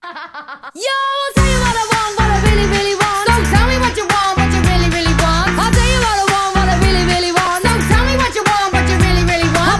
Yo, I'll tell you what I want, what I really, really want. So tell me what you want, what you really, really want. I'll tell you what I want, what I really, really want. So tell me what you want, what you really, really want.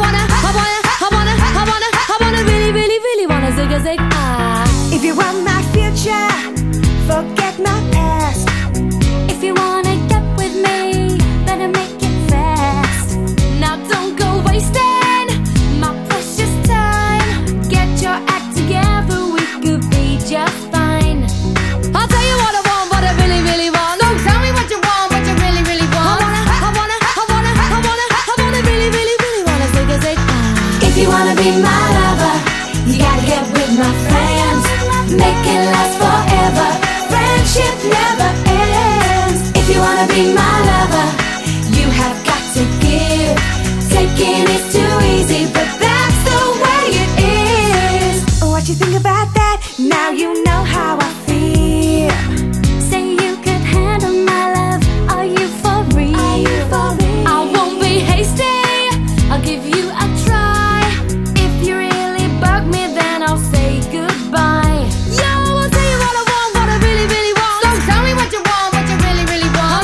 I wanna really, really, really wanna zig a zig ah. If you want my future, forget my past. If you wanna get with me, better make it fast. Now don't go wasting my precious time. Get your act together, we could be just fine. I'll tell you what I want, what I really, really want. So tell me what you want, what you really, really want. I wanna really, really, really wanna zig a zig ah. If you wanna be my lover, you gotta get with my friends. Make it last forever. Friendship never ends. If you wanna be my lover, you have got to give. Taking is too easy, but that's the way it is. What you think about that? Now you know how I feel. Say you could handle my love. Are you for real? Are you for real? I won't be hasty. I'll give you a try. If you really bug me, then I'll say goodbye. Yo, I'll tell you what I want, what I really, really want. So tell me what you want, what you really, really want.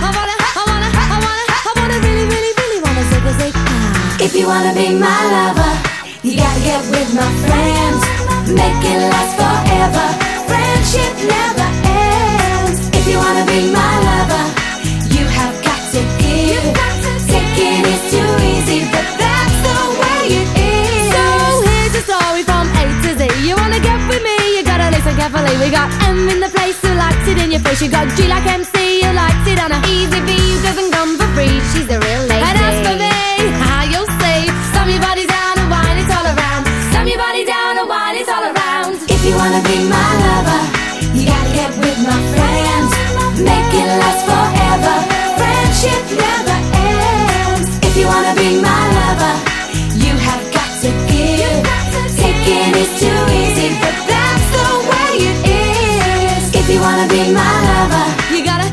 I wanna really, really, really wanna zig a zig ah. If you wanna be my lover, you gotta get with my friends. Make it last forever. Friendship never ends. If you wanna be my lover, you have got to give. Taking is too easy, but that's the way it is. So here's a story from A to Z. You wanna get with me, you gotta listen carefully. We got M in the place who likes it in your face. You got G like MC who likes it on a easy V who doesn't come for free. She's a real lady. And as for me, how you'll see, slam your body down and wine it all around. Slam your body down and wine it all around. If you wanna be my lover, you gotta get with my friends. Make it last forever. Friendship never ends. If you wanna be my lover, you have got to give. Taking is too easy, but that's the way it is. If you wanna be my lover, You gotta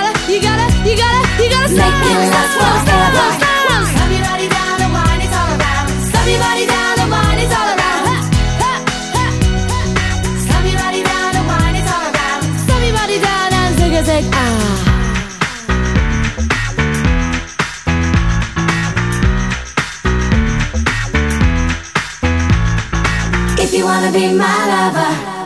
make it last forever. Slam your body down and wine it all around. Slam your body down and wine it all around. Slam your body down and wine it all around. Slam your body down and zig a zig ah. If you wanna be my lover,